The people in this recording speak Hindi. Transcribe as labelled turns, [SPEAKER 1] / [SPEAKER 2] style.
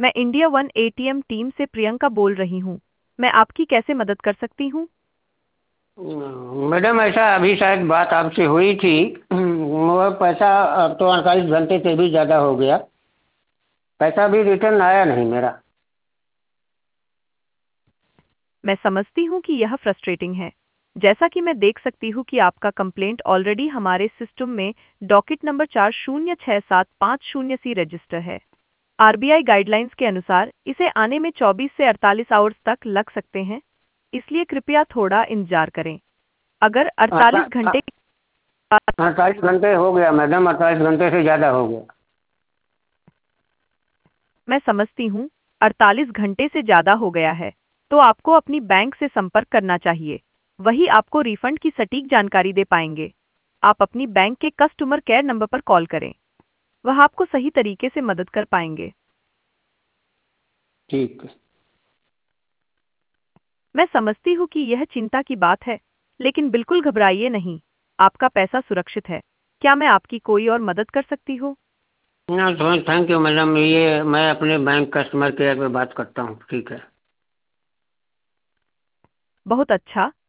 [SPEAKER 1] मैं इंडिया वन एटीएम टीम से प्रियंका बोल रही हूँ। मैं आपकी कैसे मदद कर सकती हूँ?
[SPEAKER 2] मैडम ऐसा अभी शायद बात आपसे हुई थी। वो पैसा अब तो 48 घंटे से भी ज़्यादा हो गया। पैसा भी रिटर्न आया नहीं मेरा।
[SPEAKER 1] मैं समझती हूँ कि यह फ्रस्ट्रेटिंग है। जैसा कि मैं देख सकती हूँ कि आपका कंप्लेंट ऑलरेडी हमारे सिस्टम में डॉकेट नंबर 406750 सी रजिस्टर है। आरबीआई गाइडलाइंस के अनुसार इसे आने में 24 से 48 आवर्स तक लग सकते हैं, इसलिए कृपया थोड़ा इंतजार करें। अगर 48 घंटे
[SPEAKER 2] 48 घंटे हो गया मैडम, 48 घंटे से ज़्यादा हो गया।
[SPEAKER 1] मैं समझती हूँ, 48 घंटे से ज़्यादा हो गया है, तो आपको अपनी बैंक से संपर्क करना चाहिए। वही आपको रिफंड की सटीक जानकारी दे पाएंगे। आप अपनी बैंक के कस्टमर केयर नंबर पर कॉल करें, वह आपको सही तरीके से मदद कर पाएंगे।
[SPEAKER 2] ठीक है।
[SPEAKER 1] मैं समझती हूँ कि यह चिंता की बात है, लेकिन बिल्कुल घबराइए नहीं। आपका पैसा सुरक्षित है। क्या मैं आपकी कोई और मदद कर सकती हूँ?
[SPEAKER 2] ना, थैंक यू मैडम, ये मैं अपने बैंक कस्टमर केयर पे बात करता हूँ। ठीक है।
[SPEAKER 1] बहुत अच्छा।